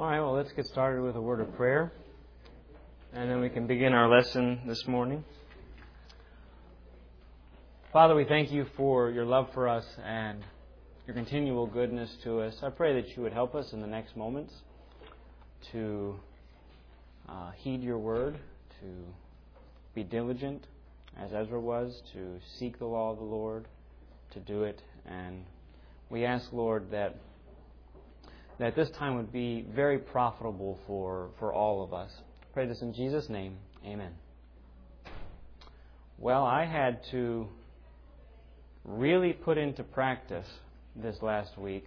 All right, well, let's get started with a word of prayer, and then we can begin our lesson this morning. Father, we thank you for your love for us and your continual goodness to us. I pray that you would help us in the next moments to heed your word, to be diligent, as Ezra was, to seek the law of the Lord, to do it. And we ask, Lord, that this time would be very profitable for all of us. I pray this in Jesus' name. Amen. Well, I had to really put into practice this last week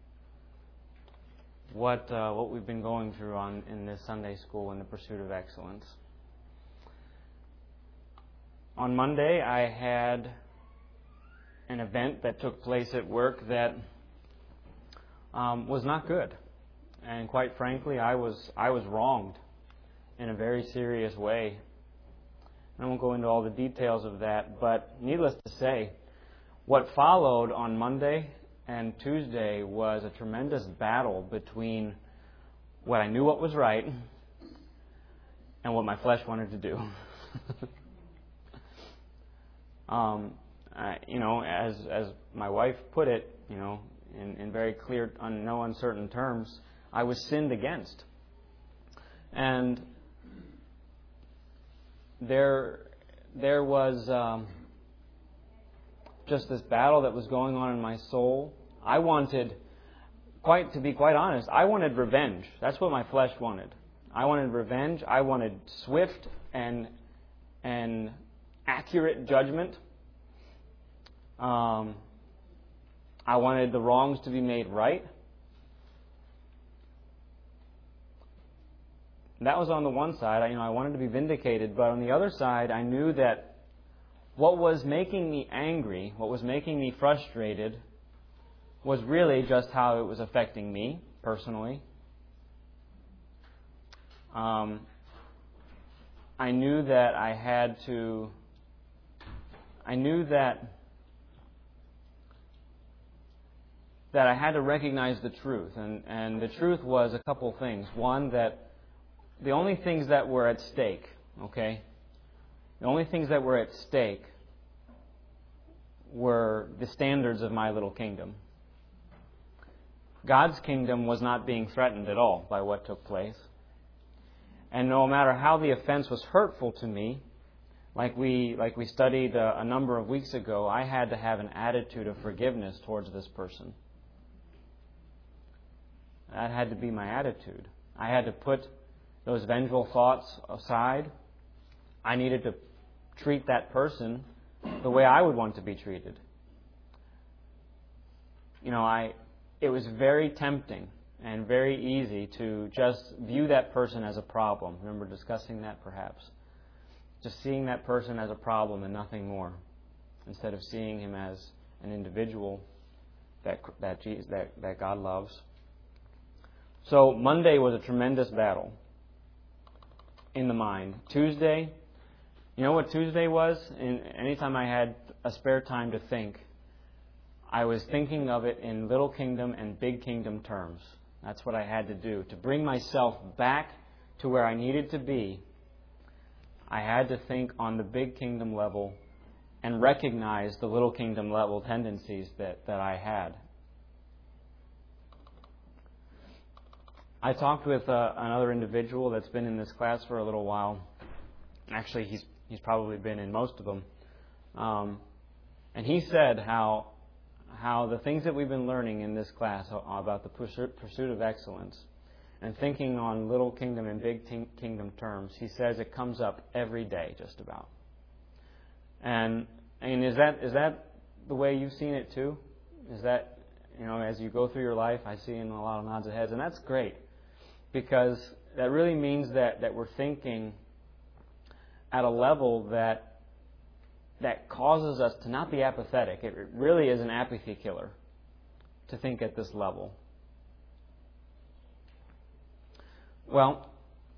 what we've been going through in this Sunday school in the pursuit of excellence. On Monday, I had an event that took place at work that was not good, and quite frankly, I was wronged in a very serious way. I won't go into all the details of that, but needless to say, what followed on Monday and Tuesday was a tremendous battle between what I knew what was right and what my flesh wanted to do. As my wife put it, in very clear, no uncertain terms, I was sinned against. And there was just this battle that was going on in my soul. I wanted, to be quite honest, I wanted revenge. That's what my flesh wanted. I wanted revenge. I wanted swift and accurate judgment. I wanted the wrongs to be made right. That was on the one side. I wanted to be vindicated, but on the other side, I knew that what was making me angry, what was making me frustrated, was really just how it was affecting me personally. I knew that I had to recognize the truth. And the truth was a couple things. One, that the only things that were at stake, the only things that were at stake were the standards of my little kingdom. God's kingdom was not being threatened at all by what took place. And no matter how the offense was hurtful to me, like we studied a number of weeks ago, I had to have an attitude of forgiveness towards this person. That had to be my attitude. I had to put those vengeful thoughts aside. I needed to treat that person the way I would want to be treated. It was very tempting and very easy to just view that person as a problem. Remember discussing that perhaps? Just seeing that person as a problem and nothing more, instead of seeing him as an individual that God loves. So Monday was a tremendous battle in the mind. Tuesday, you know what Tuesday was? Anytime I had a spare time to think, I was thinking of it in little kingdom and big kingdom terms. That's what I had to do. To bring myself back to where I needed to be, I had to think on the big kingdom level and recognize the little kingdom level tendencies that I had. I talked with another individual that's been in this class for a little while. Actually, he's probably been in most of them. And he said how the things that we've been learning in this class about the pursuit of excellence and thinking on little kingdom and big kingdom terms, he says it comes up every day just about. And is that the way you've seen it too? Is that, as you go through your life, I see in a lot of nods of heads, and that's great. Because that really means that we're thinking at a level that causes us to not be apathetic. It really is an apathy killer to think at this level. Well,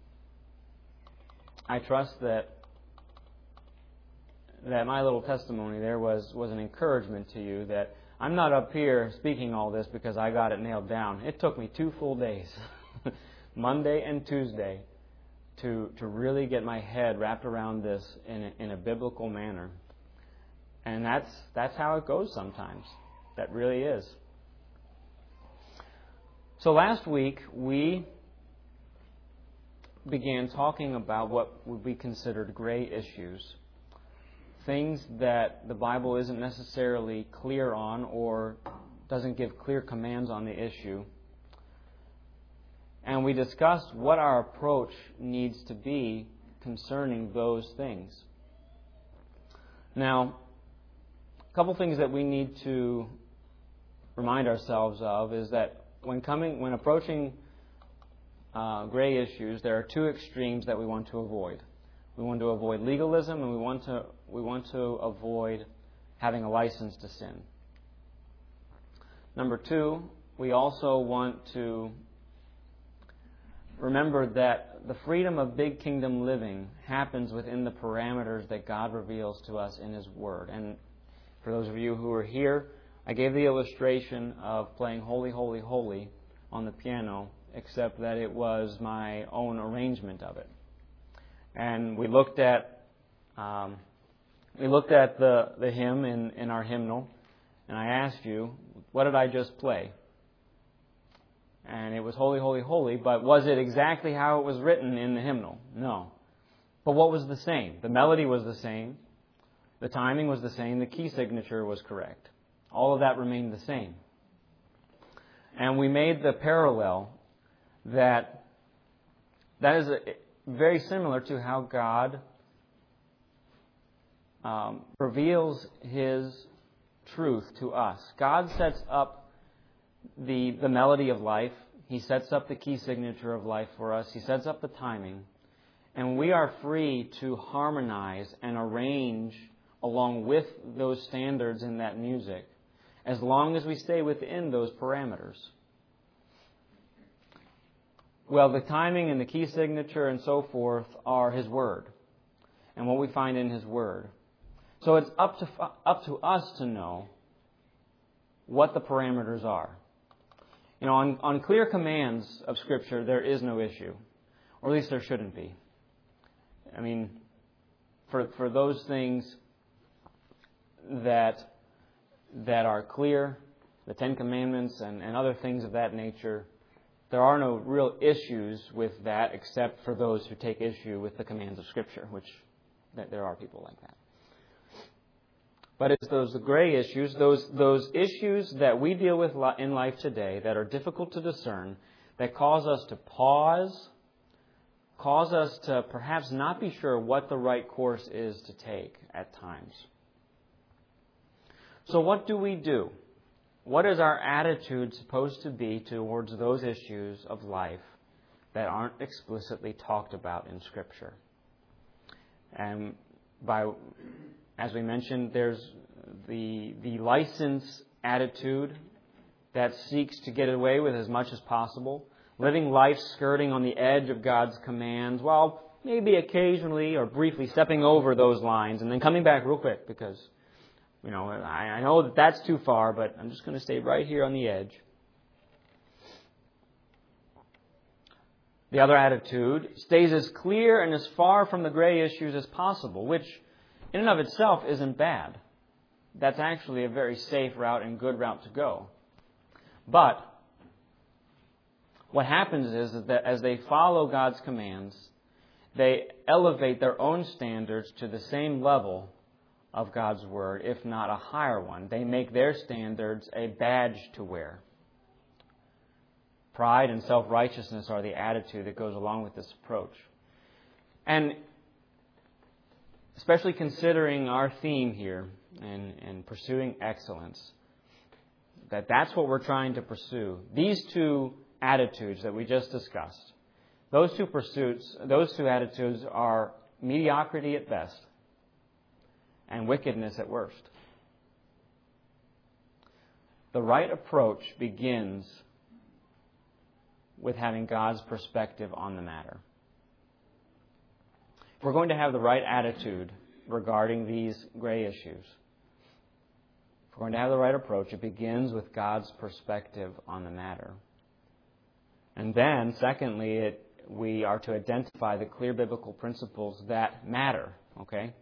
I trust that my little testimony there was an encouragement to you, that I'm not up here speaking all this because I got it nailed down. It took me 2 full days Monday and Tuesday to really get my head wrapped around this in a biblical manner. And that's how it goes sometimes. That really is. So last week we began talking about what would be considered gray issues. Things that the Bible isn't necessarily clear on or doesn't give clear commands on the issue. And we discussed what our approach needs to be concerning those things. Now, a couple things that we need to remind ourselves of is that when approaching gray issues, there are two extremes that we want to avoid. We want to avoid legalism, and we want to avoid having a license to sin. Number two, we also want to remember that the freedom of big kingdom living happens within the parameters that God reveals to us in His Word. And for those of you who are here, I gave the illustration of playing Holy, Holy, Holy on the piano, except that it was my own arrangement of it. And we looked at the hymn in our hymnal, and I asked you, what did I just play? And it was Holy, Holy, Holy, but was it exactly how it was written in the hymnal? No. But what was the same? The melody was the same. The timing was the same. The key signature was correct. All of that remained the same. And we made the parallel that is very similar to how God reveals His truth to us. God sets up the melody of life. He sets up the key signature of life for us. He sets up the timing. And we are free to harmonize and arrange along with those standards in that music, as long as we stay within those parameters. Well, the timing and the key signature and so forth are His Word and what we find in His Word. So it's up to us to know what the parameters are. You know, on clear commands of Scripture, there is no issue, or at least there shouldn't be. I mean, for those things that are clear, the Ten Commandments and other things of that nature, there are no real issues with that except for those who take issue with the commands of Scripture, which there are people like that. But it's those gray issues, those issues that we deal with in life today that are difficult to discern, that cause us to pause, cause us to perhaps not be sure what the right course is to take at times. So what do we do? What is our attitude supposed to be towards those issues of life that aren't explicitly talked about in Scripture? And as we mentioned, there's the license attitude that seeks to get away with as much as possible, living life skirting on the edge of God's commands, while maybe occasionally or briefly stepping over those lines and then coming back real quick because, you know, I know that that's too far, but I'm just going to stay right here on the edge. The other attitude stays as clear and as far from the gray issues as possible, which in and of itself isn't bad. That's actually a very safe route and good route to go. But what happens is that as they follow God's commands, they elevate their own standards to the same level of God's Word, if not a higher one. They make their standards a badge to wear. Pride and self-righteousness are the attitude that goes along with this approach. And especially considering our theme here and pursuing excellence, that's what we're trying to pursue. These two attitudes that we just discussed, those two attitudes are mediocrity at best and wickedness at worst. The right approach begins with having God's perspective on the matter. If we're going to have the right attitude regarding these gray issues, if we're going to have the right approach, it begins with God's perspective on the matter. And then, secondly, we are to identify the clear biblical principles that matter, okay?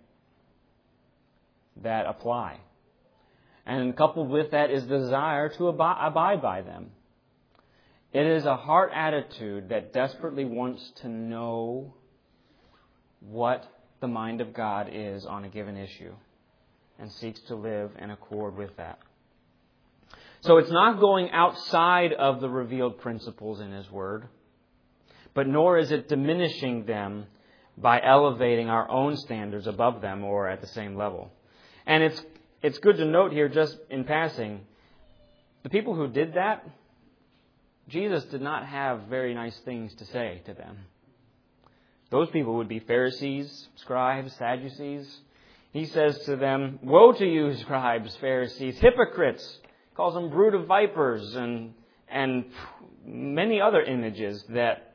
That apply. And coupled with that is the desire to abide by them. It is a heart attitude that desperately wants to know what the mind of God is on a given issue and seeks to live in accord with that. So it's not going outside of the revealed principles in His Word, but nor is it diminishing them by elevating our own standards above them or at the same level. And it's good to note here, just in passing, the people who did that, Jesus did not have very nice things to say to them. Those people would be Pharisees, scribes, Sadducees. He says to them, "Woe to you, scribes, Pharisees, hypocrites!" Calls them brood of vipers and many other images that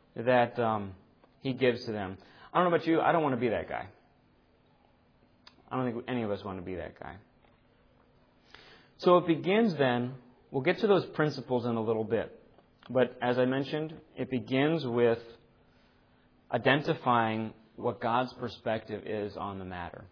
He gives to them. I don't know about you, I don't want to be that guy. I don't think any of us want to be that guy. So it begins then, we'll get to those principles in a little bit. But as I mentioned, it begins with identifying what God's perspective is on the matter.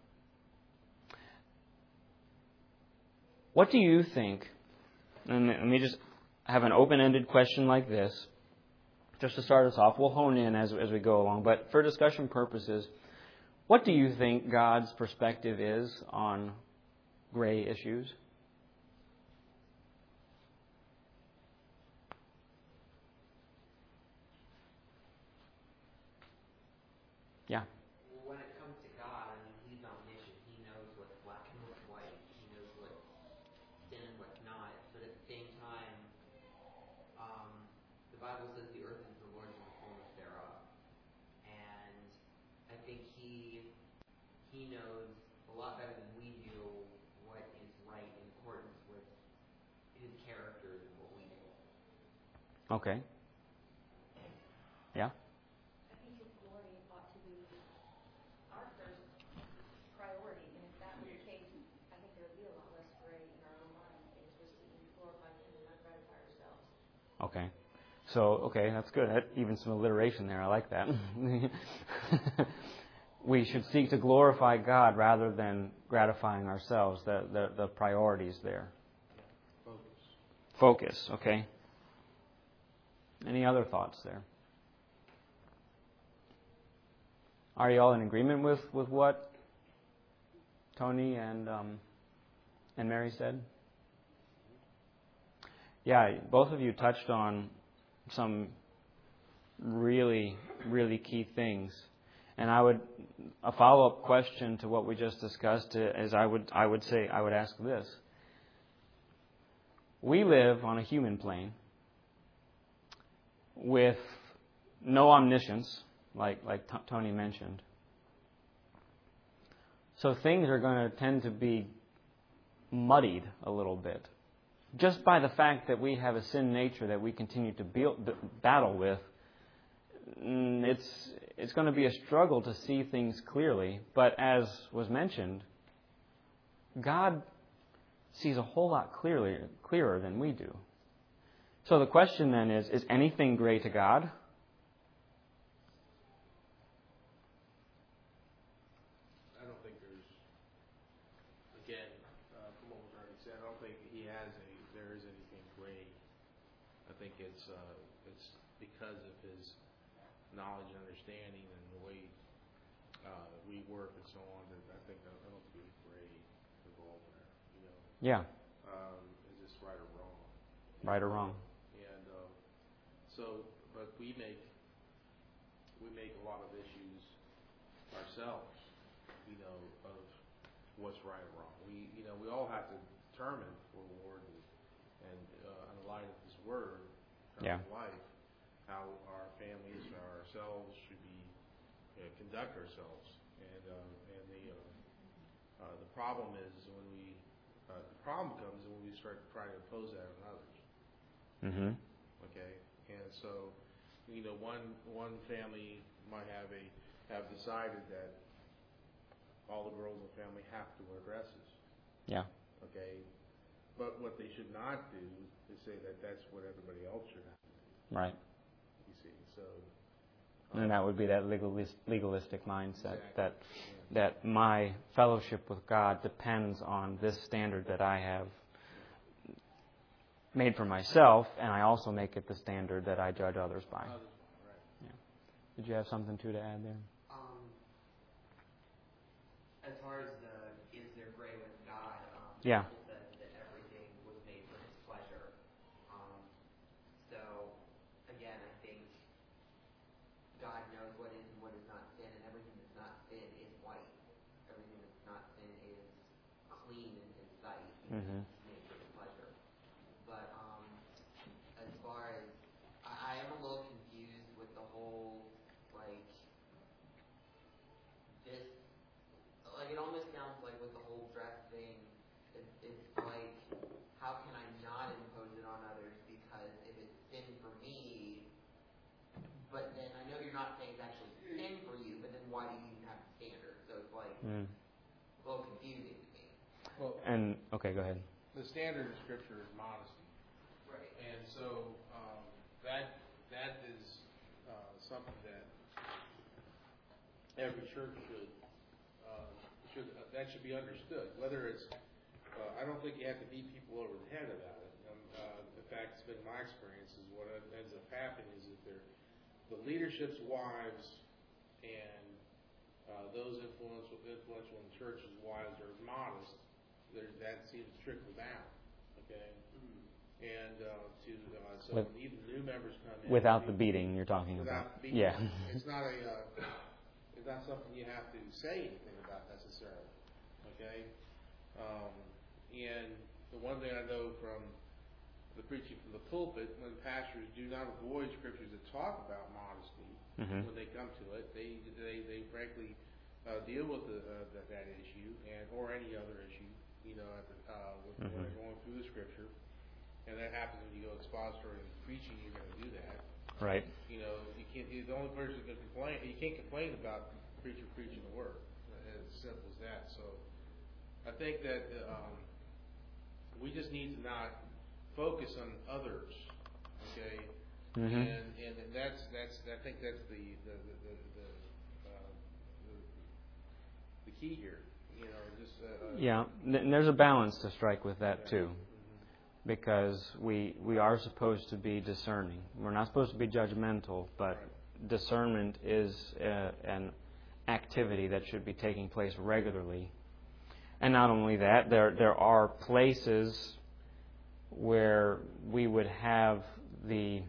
What do you think, and let me just have an open-ended question like this, just to start us off. We'll hone in as we go along, but for discussion purposes, what do you think God's perspective is on gray issues? Yeah. When it comes to God, I mean, He's omniscient. He knows what's black and what's white. He knows what's sin and what's not. But at the same time, the Bible says the earth is the Lord's and the fullness thereof. And I think He knows a lot better than we do what is right in accordance with His character than what we do. Okay. Yeah. I think His glory ought to be our first priority, and if that were the case, I think there would be a lot less gray in our own minds because we're seeking to glorify Him and not gratify ourselves. Okay. So, that's good. Even some alliteration there. I like that. We should seek to glorify God rather than gratifying ourselves. The priorities there. Focus. Okay. Any other thoughts there? Are you all in agreement with what Tony and Mary said? Yeah, both of you touched on some really, really key things. And a follow-up question to what we just discussed is I would ask this. We live on a human plane with no omniscience, like Tony mentioned. So things are going to tend to be muddied a little bit. Just by the fact that we have a sin nature that we continue to battle with, it's going to be a struggle to see things clearly. But as was mentioned, God sees a whole lot clearer than we do. So the question then is anything gray to God? I don't think from what was already said, I don't think there is anything gray. I think it's because of His knowledge and understanding and the way we work and so on. That I don't think it's gray involved there. Yeah. Is this right or wrong? Right or wrong. And but we make a lot of issues ourselves, of what's right or wrong. We all have to determine for the Lord and in the light of His Word, of life, how our families or ourselves should be conduct ourselves. And the problem is the problem comes when we start trying to impose that on others. Mm-hmm. Okay, and so one family might have decided that all the girls in the family have to wear dresses. Yeah. Okay, but what they should not do is say that that's what everybody else should have to do. Right. And that would be that legalistic mindset Exactly. that my fellowship with God depends on this standard that I have made for myself, and I also make it the standard that I judge others by. Right. Yeah. Did you have something to add there? As far as is there gray with God? Yeah. It says that everything was made for His pleasure. So again, I think God knows what is and what is not sin, and everything that's not sin is white. Everything that's not sin is clean in His sight. Mm-hmm. It's made for His pleasure. But as far as I am a little confused with the whole this. It almost sounds like with the whole dress thing, it's like, how can I not impose it on others? Because if it's sin for me, but then I know you're not saying it's actually sin for you, but then why do you even have the standard? So it's like a little confusing to me. Well, Okay, go ahead. the standard in Scripture is modesty. Right. And so that is something that every church should be understood. Whether it's, I don't think you have to beat people over the head about it. In fact, it's been my experience is what ends up happening is that the leadership's wives and those influential in the church's wives are modest. That seems to trickle down. Okay. And so even new members come in Without the beating you're talking about. Without beating. Yeah. It's not something you have to say anything about necessarily. Okay? And the one thing I know from the preaching from the pulpit, when pastors do not avoid scriptures that talk about modesty, when they come to it, they frankly deal with that issue or any other issue, when they're going through the scripture. And that happens when you go expository preaching. You're going to do that. Right. You can't. The only person that can complain. You can't complain about the preacher preaching the word. As simple as that. So, I think that we just need to not focus on others. Okay. And that's. I think that's the key here. Yeah. And there's a balance to strike with that too. Because we are supposed to be discerning. We're not supposed to be judgmental, but discernment is an activity that should be taking place regularly. And not only that, there are places where we would have we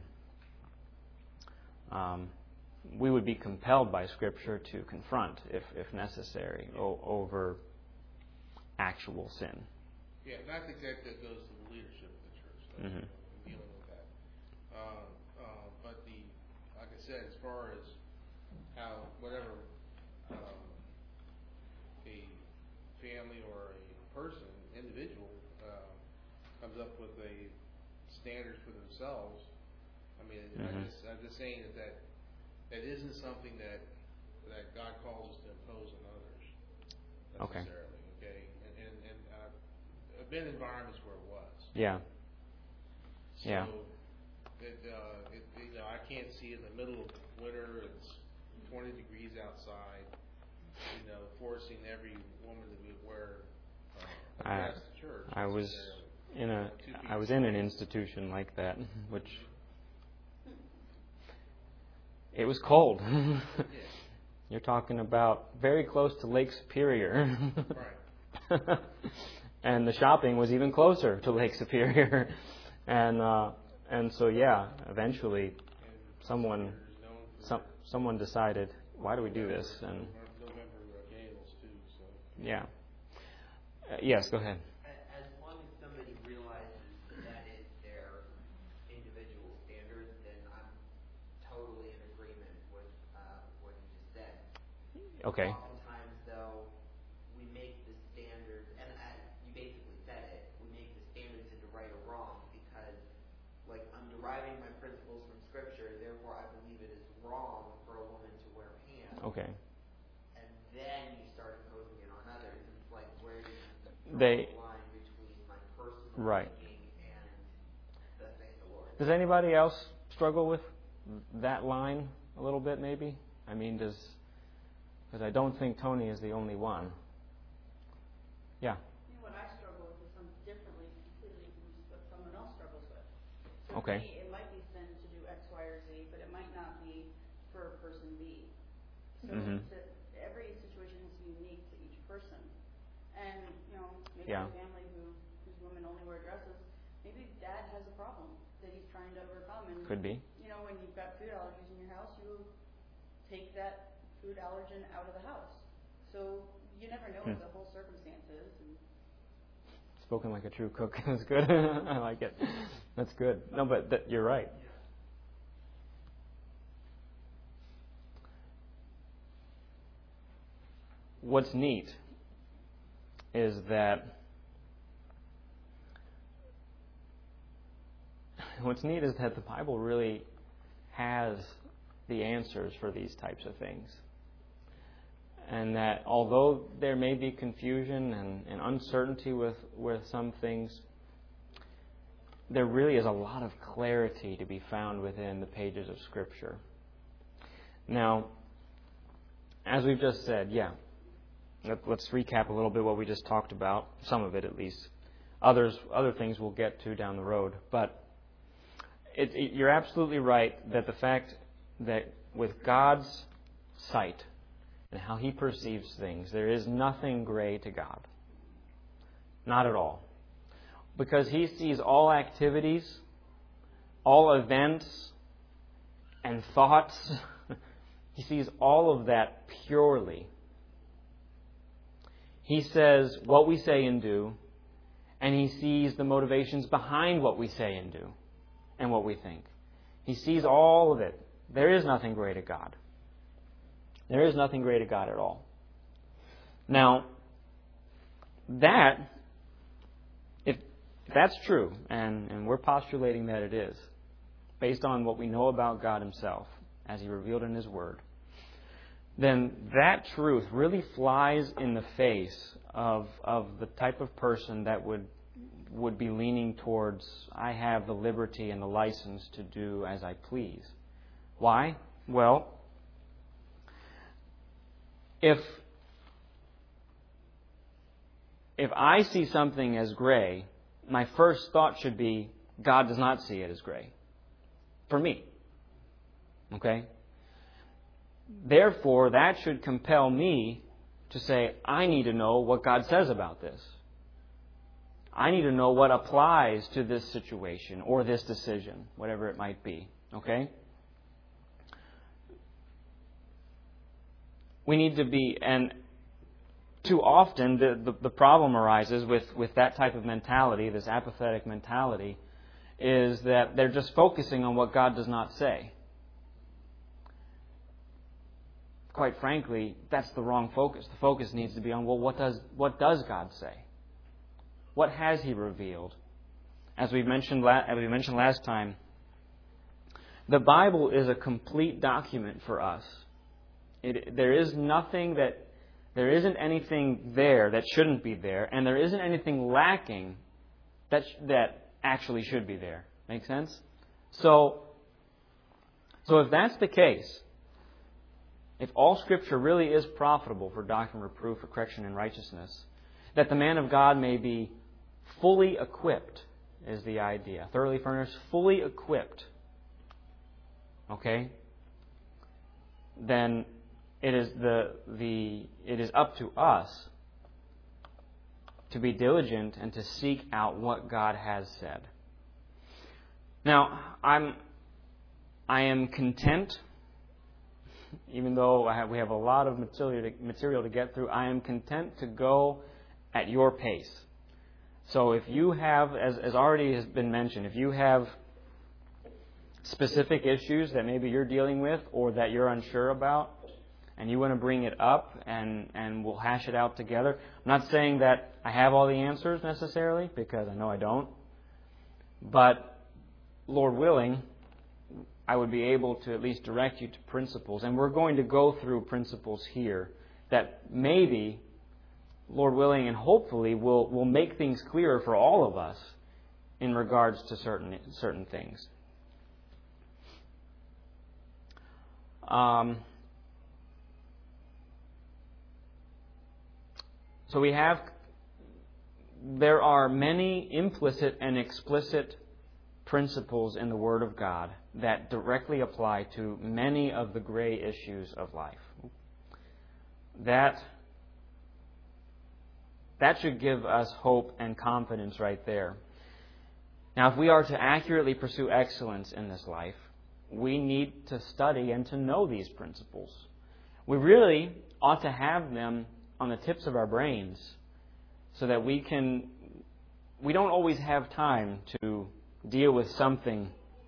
would be compelled by Scripture to confront, if necessary, over actual sin. Yeah, and I think that goes to the leadership of the church, dealing with that. But like I said, as far as how whatever a family or a person, individual, comes up with a standards for themselves, I mean, I'm just saying that isn't something that God calls us to impose on others necessarily. Okay, and I've been in environments where it was. Yeah. So yeah. I can't see in the middle of winter. It's 20 degrees outside. Forcing every woman to wear a dress to church. I was in an institution like that, which it was cold. You're talking about very close to Lake Superior. Right. And the shopping was even closer to Lake Superior. And so, yeah, eventually someone decided, why do we do this? And November gales too. So. Yeah. Yes, go ahead. As long as somebody realizes that is their individual standard, then I'm totally in agreement with what you just said. Okay. Oftentimes, though, we make the standard, and you basically said it, we make the standards into right or wrong because, I'm deriving my principles from Scripture, therefore I believe it is wrong for a woman to wear pants. Okay. And then you start imposing it on others. It's like, where do you draw the line between my personal thinking and the saying of the Lord? Does anybody else struggle with that line a a little bit, maybe? I mean, because I don't think Tony is the only one. Yeah. You know, what I struggle with is something differently completely from what someone else struggles with. So Okay. for me, it might be sin to do X, Y, or Z, but it might not be for person B. So every situation is unique to each person. And, you know, maybe a family whose women only wear dresses, maybe dad has a problem that he's trying to overcome. And, Could be. you know, when you've got food allergies in your house, you take that food allergen out of the house. So you never know what the whole circumstance is. And Spoken like a true cook. That's good. I like it. That's good. No, but you're right. What's neat is that the Bible really has the answers for these types of things. And that although there may be confusion and uncertainty with some things, there really is a lot of clarity to be found within the pages of Scripture. Now, as we've just said, let's recap a little bit what we just talked about, some of it at least. Other things we'll get to down the road. But you're absolutely right that the fact that with God's sight and how He perceives things, there is nothing gray to God. Not at all. Because He sees all activities, all events, and thoughts. He sees all of that purely. He says what we say and do, and He sees the motivations behind what we say and do, and what we think. He sees all of it. There is nothing gray to God. There is nothing gray to God at all. Now, if that's true, and we're postulating that it is, based on what we know about God Himself, as He revealed in His Word, then that truth really flies in the face of the type of person that would be leaning towards, I have the liberty and the license to do as I please. Why? Well, if I see something as gray, my first thought should be, God does not see it as gray. For me. Okay? Therefore, that should compel me to say, I need to know what God says about this. I need to know what applies to this situation or this decision, whatever it might be. Okay? We need to be, and too often the problem arises with that type of mentality, this apathetic mentality, is that they're just focusing on what God does not say. Quite frankly, that's the wrong focus. The focus needs to be on, well, what does God say? What has He revealed? As we mentioned last time, the Bible is a complete document for us. There isn't anything there that shouldn't be there, and there isn't anything lacking that actually should be there. Make sense? So if that's the case, if all Scripture really is profitable for doctrine, reproof, for correction, and righteousness, that the man of God may be fully equipped, is the idea. Thoroughly furnished, fully equipped. Okay? Then it is up to us to be diligent and to seek out what God has said. Now, I am content, even though we have a lot of material to get through, I am content to go at your pace. So if you have, as already has been mentioned, if you have specific issues that maybe you're dealing with or that you're unsure about, and you want to bring it up and we'll hash it out together. I'm not saying that I have all the answers necessarily, because I know I don't. But, Lord willing, I would be able to at least direct you to principles. And we're going to go through principles here that maybe, Lord willing and hopefully, will make things clearer for all of us in regards to certain things. So there are many implicit and explicit principles in the Word of God that directly apply to many of the gray issues of life. That should give us hope and confidence right there. Now, if we are to accurately pursue excellence in this life, we need to study and to know these principles. We really ought to have them on the tips of our brains so that we don't always have time to deal with something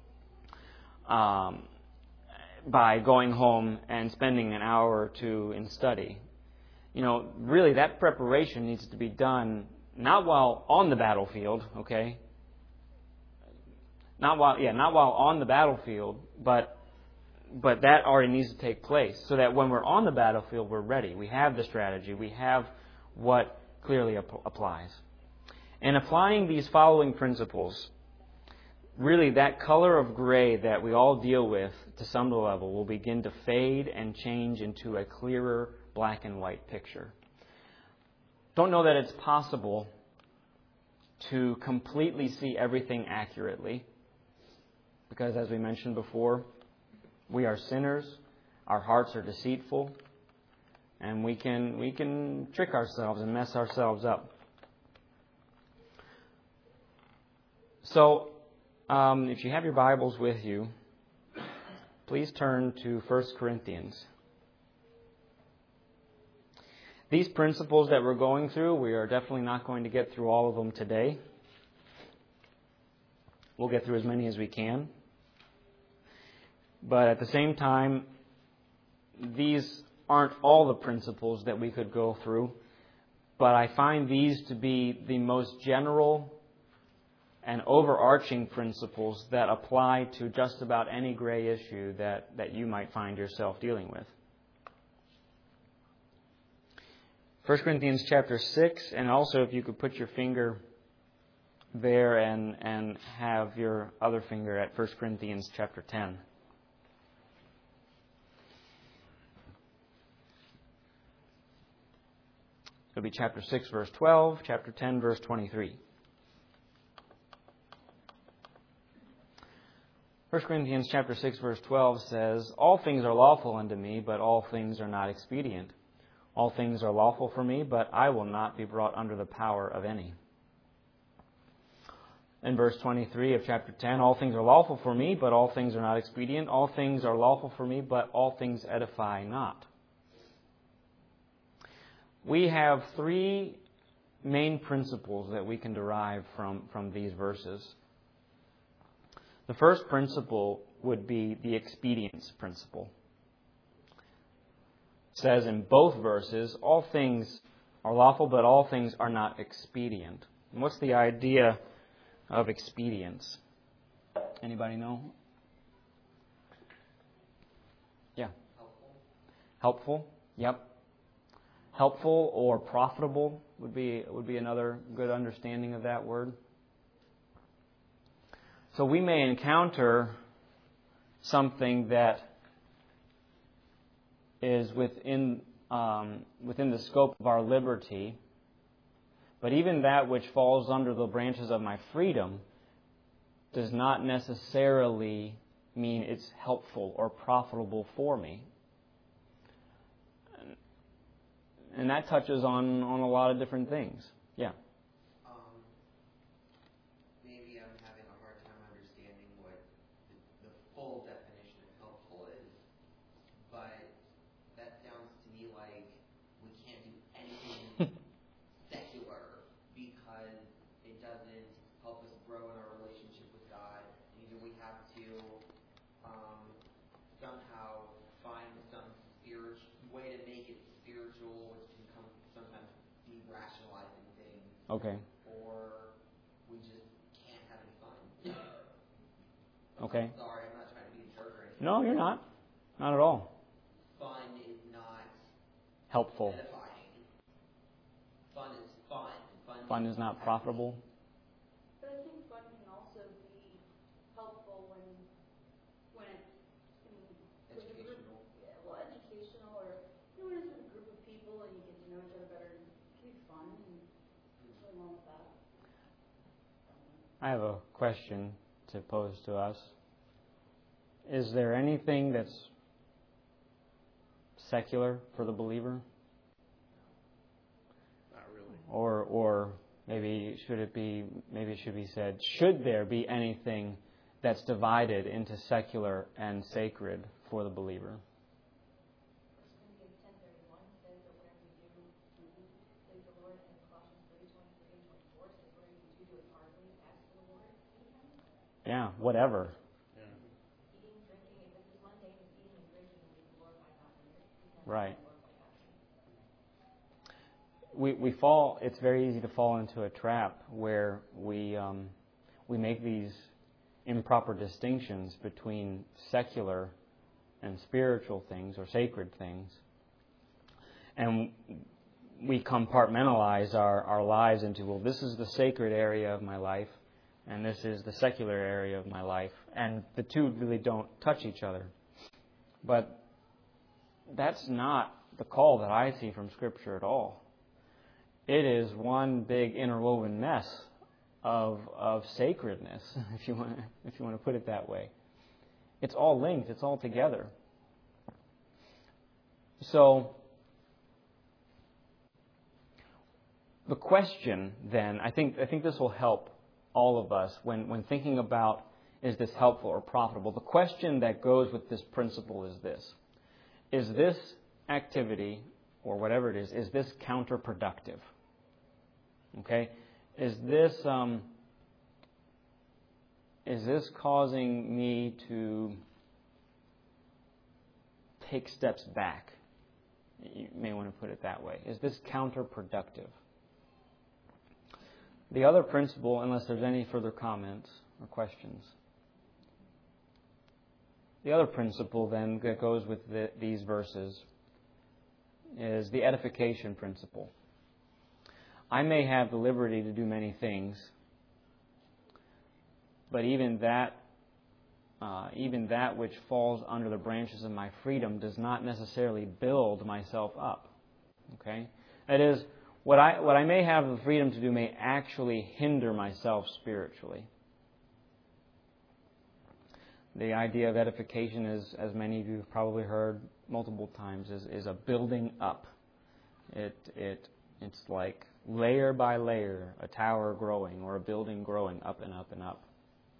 by going home and spending an hour or two in study. Really that preparation needs to be done not while on the battlefield, okay? Not while on the battlefield, but that already needs to take place so that when we're on the battlefield, we're ready. We have the strategy. We have what clearly applies. And applying these following principles, really that color of gray that we all deal with to some level will begin to fade and change into a clearer black and white picture. Don't know that it's possible to completely see everything accurately, because as we mentioned before, we are sinners, our hearts are deceitful, and we can trick ourselves and mess ourselves up. So, if you have your Bibles with you, please turn to 1 Corinthians. These principles that we're going through, we are definitely not going to get through all of them today. We'll get through as many as we can. But at the same time, these aren't all the principles that we could go through. But I find these to be the most general and overarching principles that apply to just about any gray issue that you might find yourself dealing with. 1 Corinthians chapter 6, and also if you could put your finger there and have your other finger at 1 Corinthians chapter 10. It'll be chapter 6, verse 12, chapter 10, verse 23. 1 Corinthians chapter 6, verse 12 says, "All things are lawful unto me, but all things are not expedient. All things are lawful for me, but I will not be brought under the power of any." In verse 23 of chapter 10, "All things are lawful for me, but all things are not expedient. All things are lawful for me, but all things edify not." We have three main principles that we can derive from these verses. The first principle would be the expedience principle. It says in both verses, all things are lawful, but all things are not expedient. And what's the idea of expedience? Anybody know? Yeah. Helpful? Yep. Helpful or profitable would be another good understanding of that word. So we may encounter something that is within the scope of our liberty, but even that which falls under the branches of my freedom does not necessarily mean it's helpful or profitable for me. And that touches on a lot of different things. Yeah. Maybe I'm having a hard time understanding what the full definition of helpful is, but that sounds to me like we can't do anything secular because it doesn't help us grow in our relationship with God. Either we have to somehow find some way to make it spiritual, which can sometimes be rationalizing things. Okay. Or we just can't have any fun. Okay. I'm sorry, I'm not trying to be a jerk or anything. No, you're not. Not at all. Fun is not Helpful. edifying. Fun is fun. Fun is not profitable. But I think fun can also be helpful when it's Educational. I have a question to pose to us. Is there anything that's secular for the believer? Not really. Or maybe it should be said, should there be anything that's divided into secular and sacred for the believer? Yeah, whatever. Yeah. Eating, drinking, if this is mundane, it's eating and drinking, and we glorify God in it. Right. We fall. It's very easy to fall into a trap where we make these improper distinctions between secular and spiritual things or sacred things, and we compartmentalize our lives into, well, this is the sacred area of my life, and this is the secular area of my life, and the two really don't touch each other. But that's not the call that I see from Scripture at all. It is one big interwoven mess of sacredness, if you want to put it that way. It's all linked. It's all together. So the question then, I think this will help all of us when thinking about, is this helpful or profitable? The question that goes with this principle is this: is this activity, or whatever it is this counterproductive? Okay? Is this causing me to take steps back? You may want to put it that way. Is this counterproductive? The other principle, unless there's any further comments or questions, the other principle then that goes with these verses is the edification principle. I may have the liberty to do many things, but even that which falls under the branches of my freedom does not necessarily build myself up. Okay? That is, what I may have the freedom to do may actually hinder myself spiritually. The idea of edification is, as many of you have probably heard multiple times, is a building up. It's like layer by layer, a tower growing or a building growing up and up and up.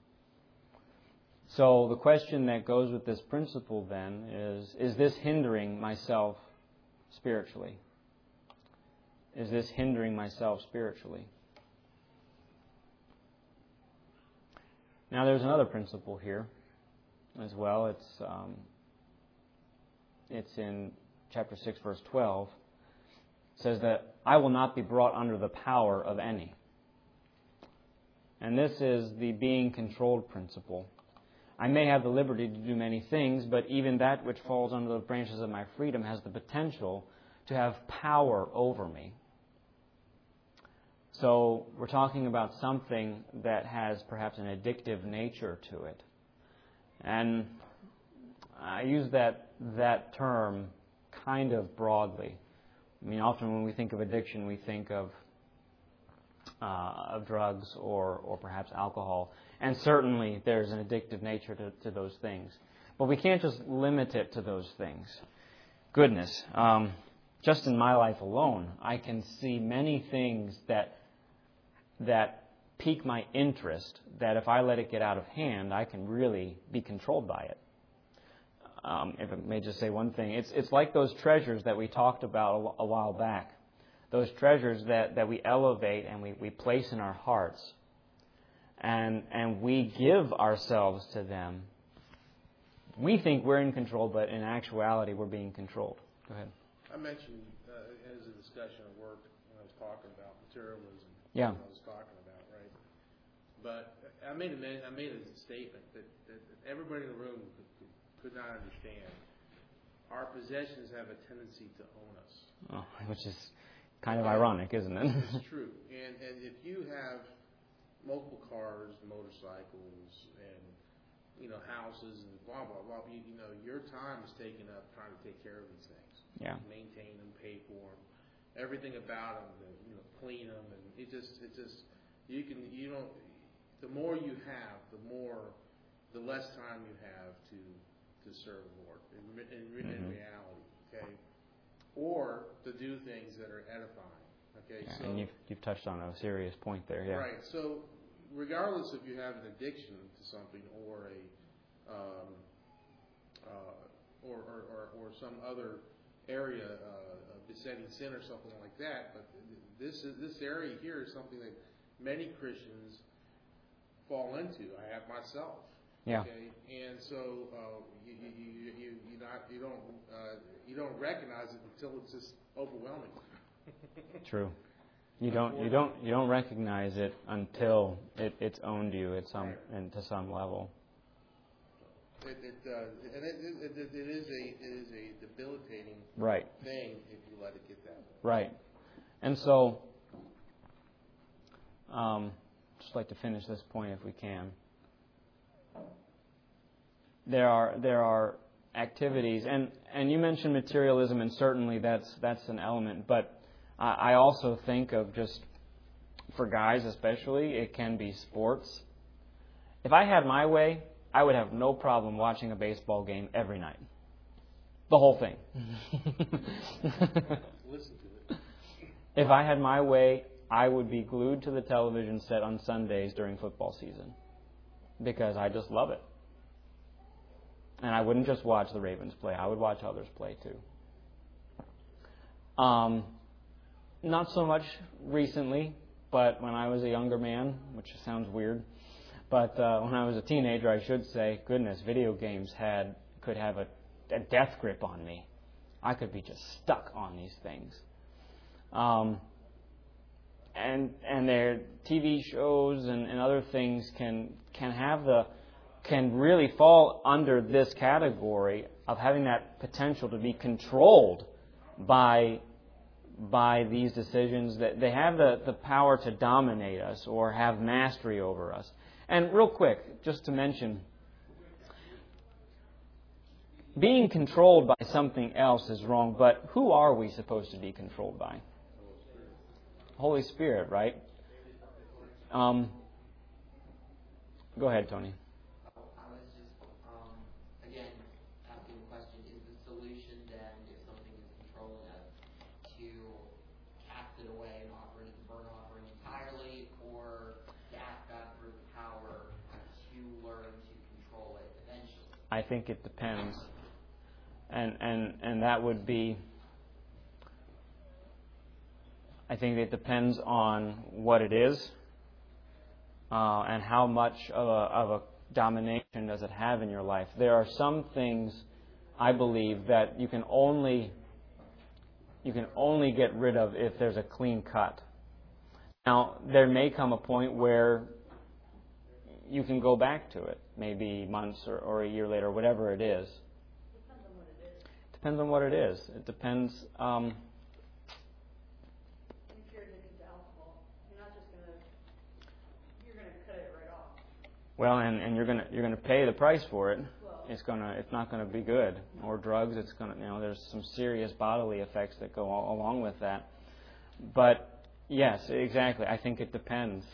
So the question that goes with this principle then is this hindering myself spiritually? Is this hindering myself spiritually? Now there's another principle here as well. It's in chapter 6, verse 12. It says that I will not be brought under the power of any. And this is the being controlled principle. I may have the liberty to do many things, but even that which falls under the branches of my freedom has the potential to have power over me. So we're talking about something that has perhaps an addictive nature to it. And I use that term kind of broadly. I mean, often when we think of addiction, we think of drugs or perhaps alcohol. And certainly there's an addictive nature to those things. But we can't just limit it to those things. Goodness, just in my life alone, I can see many things that pique my interest, that if I let it get out of hand, I can really be controlled by it. If I may just say one thing, it's like those treasures that we talked about a while back. Those treasures that we elevate and we place in our hearts. And we give ourselves to them. We think we're in control, but in actuality we're being controlled. Go ahead. I mentioned as a discussion at work when I was talking about materialism. Yeah. I was talking about, right? But I made a statement that everybody in the room could not understand. Our possessions have a tendency to own us. Oh, which is kind of ironic, isn't it? It's true. And if you have multiple cars, motorcycles, and houses and blah blah blah, your time is taken up trying to take care of these things. Yeah. Maintain them, pay for them, everything about them, clean them, and it just the more you have, the less time you have to serve the Lord in reality, okay? Or to do things that are edifying, okay? Yeah, so, and you've touched on a serious point there, yeah. Right. So, regardless if you have an addiction to something or or some other area of besetting sin or something like that, but this area here is something that many Christians fall into. I have myself. Yeah. Okay, and so you don't recognize it until it's just overwhelming. True. You don't recognize it until it's owned you at some and to some level. It is a debilitating thing if you let it get that way. Right. And so, just like to finish this point if we can. There are activities, and you mentioned materialism, and certainly that's an element. But I also think of, just for guys especially, it can be sports. If I had my way, I would have no problem watching a baseball game every night. The whole thing. Listen to it. If I had my way, I would be glued to the television set on Sundays during football season, because I just love it. And I wouldn't just watch the Ravens play. I would watch others play too. Not so much recently, but when I was a younger man, which sounds weird, but when I was a teenager, I should say, goodness, video games could have a death grip on me. I could be just stuck on these things. And their TV shows and other things can really fall under this category of having that potential to be controlled by these decisions. That they have the power to dominate us or have mastery over us. And real quick, just to mention, being controlled by something else is wrong, but who are we supposed to be controlled by? Holy Spirit, right? Go ahead, Tony. I was just, again, asking the question, is the solution then, if something is controlling us, to cast it away and offer it as a burnt offering entirely, or to ask God for the power to learn to control it eventually? I think it depends. And that would be, I think it depends on what it is and how much of a domination does it have in your life. There are some things, I believe, that you can only get rid of if there's a clean cut. Now, there may come a point where you can go back to it, maybe months or a year later, whatever it is. Depends on what it is. It depends. If you're addicted to alcohol, you're going to cut it right off. Well, and you're gonna pay the price for it. It's not gonna be good. Or drugs, it's gonna, there's some serious bodily effects that go along with that. But yes, exactly. I think it depends.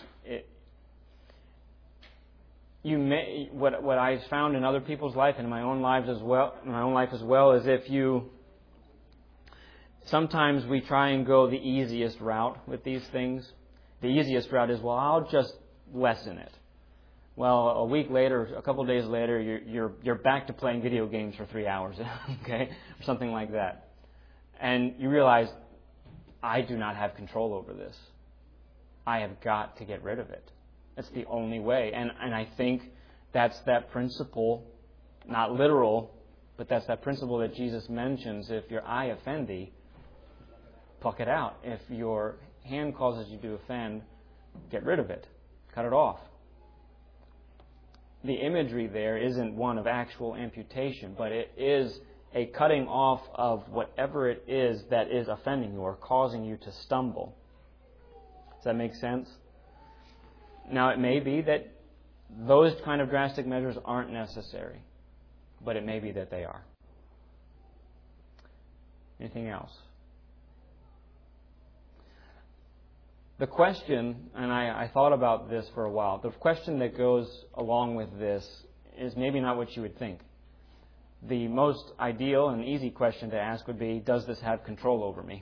What I found in other people's life and in my own life as well, is if you sometimes we try and go the easiest route with these things. The easiest route is, well, I'll just lessen it. Well, a week later, a couple of days later, you're back to playing video games for 3 hours, okay, or something like that, and you realize, I do not have control over this. I have got to get rid of it. That's the only way. And I think that's that principle, not literal, but that's that principle that Jesus mentions. If your eye offend thee, pluck it out. If your hand causes you to offend, get rid of it. Cut it off. The imagery there isn't one of actual amputation, but it is a cutting off of whatever it is that is offending you or causing you to stumble. Does that make sense? Now, it may be that those kind of drastic measures aren't necessary, but it may be that they are. Anything else? The question, and I thought about this for a while, the question that goes along with this is maybe not what you would think. The most ideal and easy question to ask would be, does this have control over me?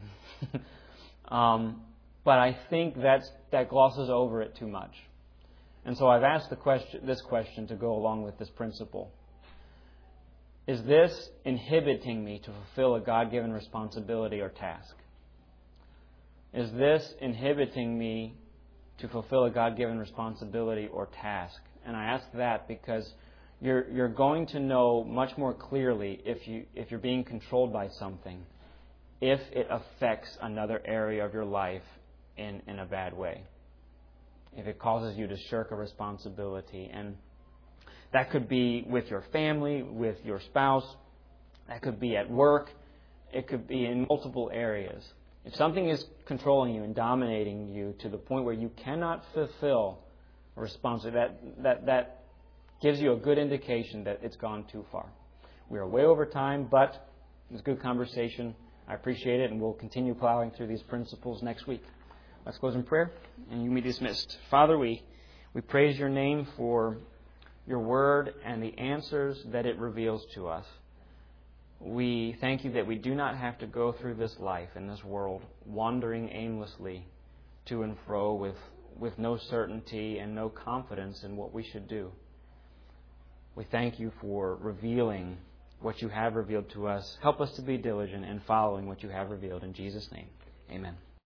But I think that glosses over it too much. And so I've asked this question to go along with this principle. Is this inhibiting me to fulfill a God-given responsibility or task? Is this inhibiting me to fulfill a God-given responsibility or task? And I ask that because you're going to know much more clearly if you're being controlled by something, if it affects another area of your life in a bad way, if it causes you to shirk a responsibility. And that could be with your family, with your spouse, that could be at work, it could be in multiple areas. If something is controlling you and dominating you to the point where you cannot fulfill a responsibility, that gives you a good indication that it's gone too far. We are way over time, but it was a good conversation. I appreciate it, and we'll continue plowing through these principles next week. Let's close in prayer, and you may be dismissed. Father, we praise your name for your word and the answers that it reveals to us. We thank you that we do not have to go through this life in this world wandering aimlessly to and fro with no certainty and no confidence in what we should do. We thank you for revealing what you have revealed to us. Help us to be diligent in following what you have revealed. In Jesus' name, amen.